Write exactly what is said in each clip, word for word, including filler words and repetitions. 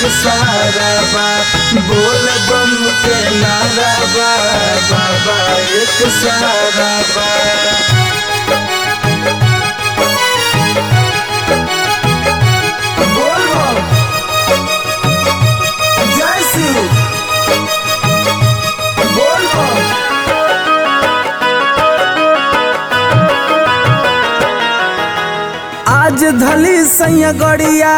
एक सारा बा बोल बम के नारा बा बाबा एक सारा बा। बोल बम जय शिव बोल बम। आज धली सैया गड़िया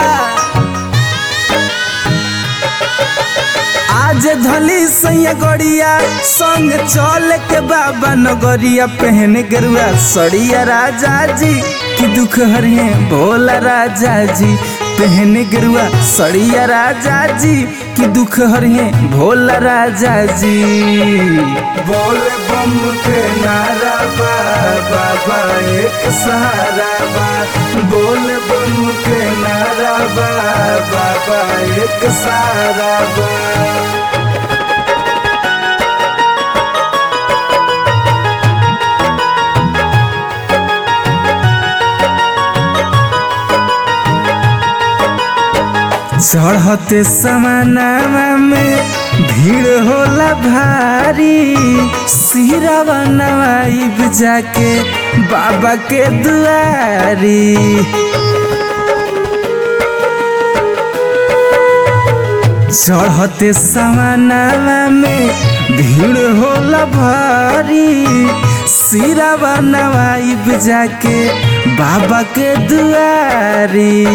आज धली सैया गड़िया संग चल के बाबा नगरिया पहन गेरुआ सड़िया राजा जी की दुख हरिए भोला राजा जी पहन गेरुआ सड़िया राजा जी की दुख हरिए भोला राजा जी। बोल बम के नारा बा बाबा एक सहारा बा बोल बम के नारा बा बाबा एक सहारा बा। चढ़ते समानामा में भीड़ होला भारी सिरावा नवाइब जाके बाबा के दुआरी। चढ़ते समानामा में भीड़ होला भारी सिरावा नवाइब जाके बाबा के दुआरी।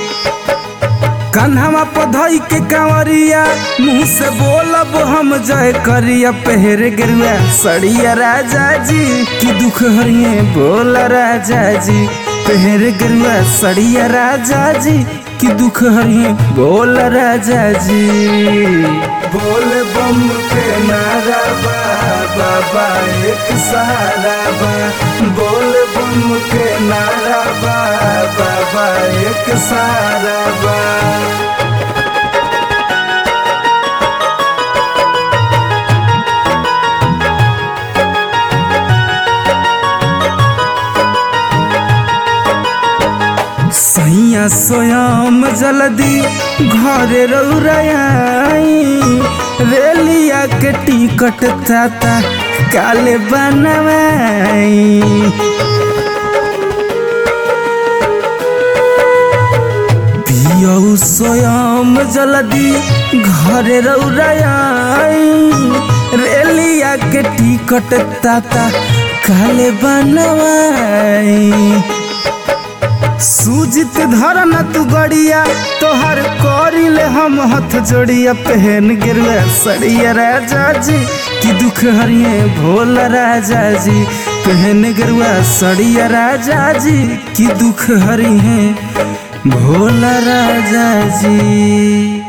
कन्हवा पधई के कांवरिया मुँह से बोलब हम जय करिया पहर गेरुआ सड़िया राजा जी की दुख हरिए भोला राजा जी पहर गेरुआ सड़िया राजा जी की दुख हरिए भोला राजा जी। बोल बम के नारा बा बाबा एक सहारा बा बोल बम के नारा बा बाबा एक सहारा बा। सैया स्वयं जल्दी घरे रौराई रेलिया के टिकट ताता काले बनवाई। पियऊ स्वयं जल्दी घरे रौराई रेलिया के टिकट ताता काले बनवाई। सूजित धरन तू गड़िया तोहर करिले हम हथ जोड़िया पहन गेरुआ सड़िया राजा जी की दुख हरिए भोला राजा जी पहन गेरुआ सड़िया राजा जी की दुख हरिए भोला राजा जी।